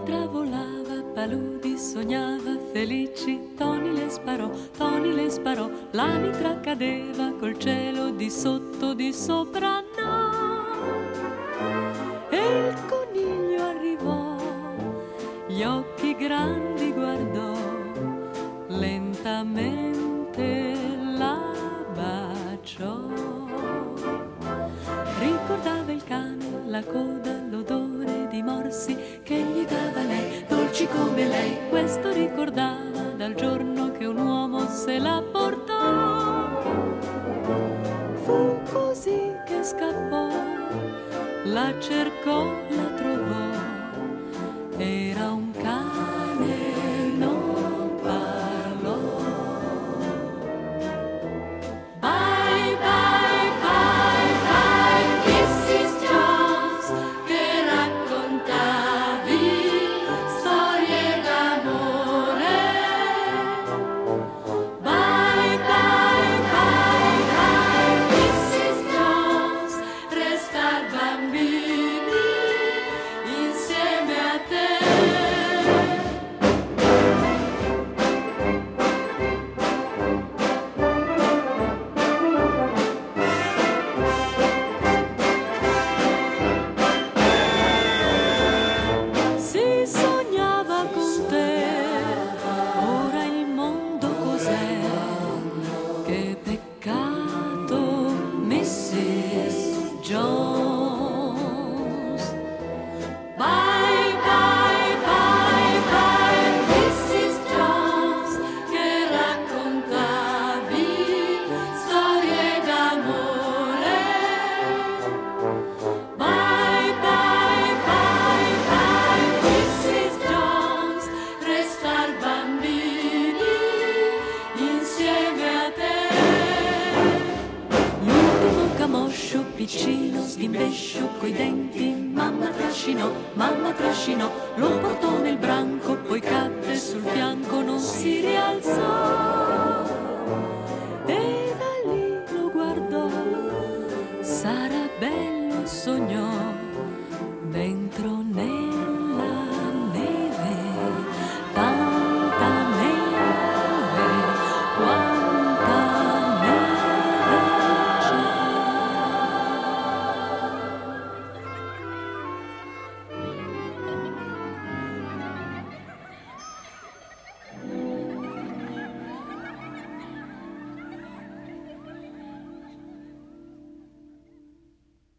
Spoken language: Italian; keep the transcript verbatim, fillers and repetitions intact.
mitra volava, paludi sognava felici, Toni le sparò, Toni le sparò, la mitra cadeva col cielo di sotto, di sopra no. E il coniglio arrivò, gli occhi grandi guardò, lentamente la baciò. Ricordava il cane, la coda, l'odore di morsi che gli dava lei, dolci come lei. Questo ricordava dal giorno che un uomo se la portò. Fu così che scappò, la cercò, la trovò. Era un cane, non parlò. Bye, bye, bye, bye, missus Jones, che raccontavi storie d'amore. Bye, bye, bye, bye, missus Jones, restar bambini insieme a te. Si sognava con te, ora il mondo cos'è? Che peccato, missus Jones. Bye, bye, bye, bye, missus Jones, che raccontavi storie d'amore. Bye, bye, bye, bye, missus Jones, restar bambini insieme a te. L'ultimo camoscio piccino, sghimbescio coi denti, mamma trascinò, mamma trascinò, lo portò nel branco, poi cadde sul fianco, non si rialzò.